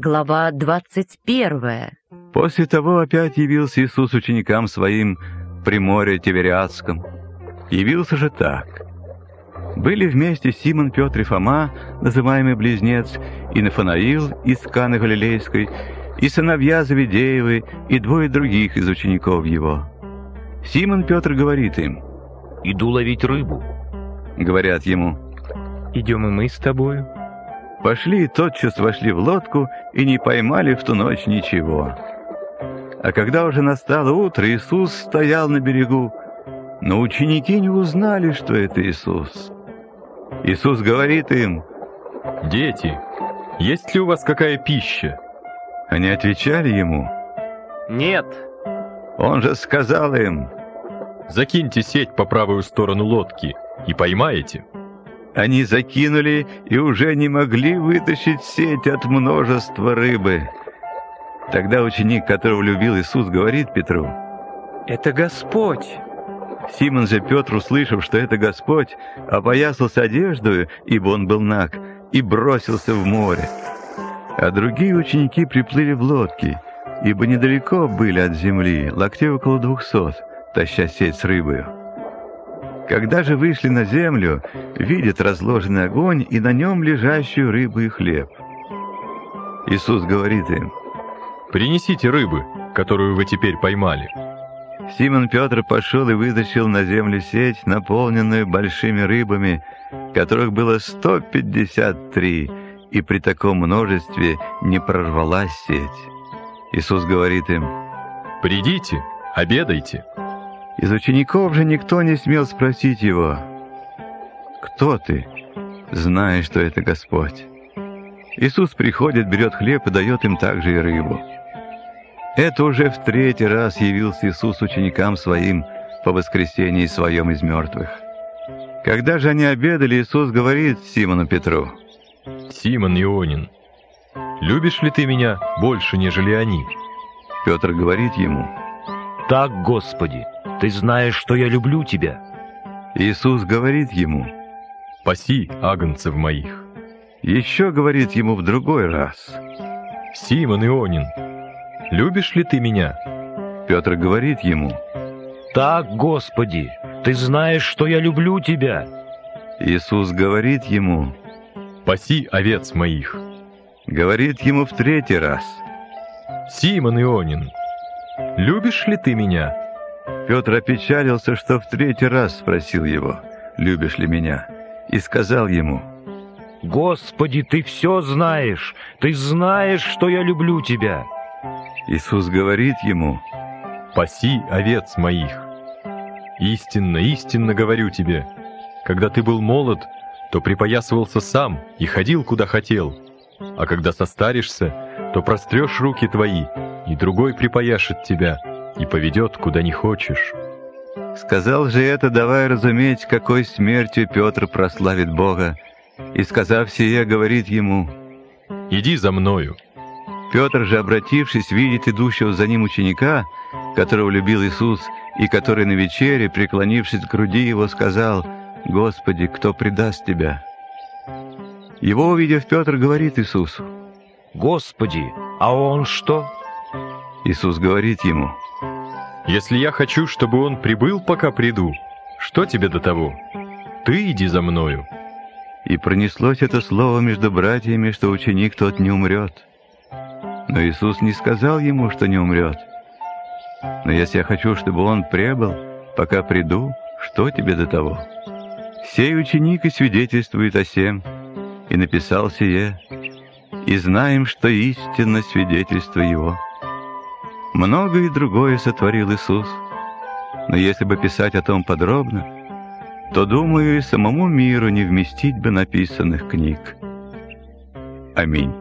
Глава 21. После того опять явился Иисус ученикам своим при море Тивериадском. Явился же так. Были вместе Симон, Петр и Фома, называемый Близнец, и Нафанаил из Каны Галилейской, и сыновья Завидеевы, и двое других из учеников его. Симон Петр говорит им: «Иду ловить рыбу». Говорят ему: «Идем и мы с тобою». Пошли и тотчас вошли в лодку, и не поймали в ту ночь ничего. А когда уже настало утро, Иисус стоял на берегу, но ученики не узнали, что это Иисус. Иисус говорит им: «Дети, есть ли у вас какая пища?» Они отвечали ему: «Нет». Он же сказал им: «Закиньте сеть по правую сторону лодки и поймаете». Они закинули и уже не могли вытащить сеть от множества рыбы. Тогда ученик, которого любил Иисус, говорит Петру: «Это Господь». Симон же Петр, услышав, что это Господь, опоясался одеждою, ибо он был наг, и бросился в море. А другие ученики приплыли в лодке, ибо недалеко были от земли, локтей около 200, таща сеть с рыбою. Когда же вышли на землю, видят разложенный огонь и на нем лежащую рыбу и хлеб. Иисус говорит им: «Принесите рыбы, которую вы теперь поймали». Симон Петр пошел и вытащил на землю сеть, наполненную большими рыбами, которых было 153, и при таком множестве не прорвалась сеть. Иисус говорит им: «Придите, обедайте». Из учеников же никто не смел спросить его: «Кто ты?» зная, что это Господь. Иисус приходит, берет хлеб и дает им также и рыбу. Это уже в 3-й раз явился Иисус ученикам своим по воскресении своем из мертвых. Когда же они обедали, Иисус говорит Симону Петру: «Симон Ионин, любишь ли ты меня больше, нежели они?» Петр говорит ему: «Так, Господи, ты знаешь, что я люблю тебя». Иисус говорит ему: «Паси агнцев моих». Еще говорит ему в другой раз: «Симон Ионин, любишь ли ты меня?» Петр говорит ему: «Так, Господи, ты знаешь, что я люблю тебя». Иисус говорит ему: «Паси овец моих». Говорит ему в 3-й раз: «Симон Ионин, любишь ли ты меня?» Петр опечалился, что в 3-й раз спросил его: «Любишь ли меня?» и сказал ему: «Господи, ты все знаешь, ты знаешь, что я люблю тебя». Иисус говорит ему: «Паси овец моих». Истинно, истинно говорю тебе, когда ты был молод, то припоясывался сам и ходил, куда хотел, а когда состаришься, то прострешь руки твои, и другой припояшет тебя и поведет, куда не хочешь». Сказал же это, давая разуметь, какой смертью Петр прославит Бога, и, сказав сие, говорит ему: «Иди за мною». Петр же, обратившись, видит идущего за ним ученика, которого любил Иисус, и который на вечере, преклонившись к груди его, сказал: «Господи, кто предаст тебя?» Его увидев, Петр говорит Иисусу: «Господи, а он что?» Иисус говорит ему: «Если я хочу, чтобы он прибыл, пока приду, что тебе до того? Ты иди за мною». И пронеслось это слово между братьями, что ученик тот не умрет. Но Иисус не сказал ему, что не умрет. «Но если я хочу, чтобы он пребыл, пока приду, что тебе до того?» Сей ученик и свидетельствует о сем, и написал сие, и знаем, что истинно свидетельство его. Многое другое сотворил Иисус, но если бы писать о том подробно, то, думаю, и самому миру не вместить бы написанных книг. Аминь.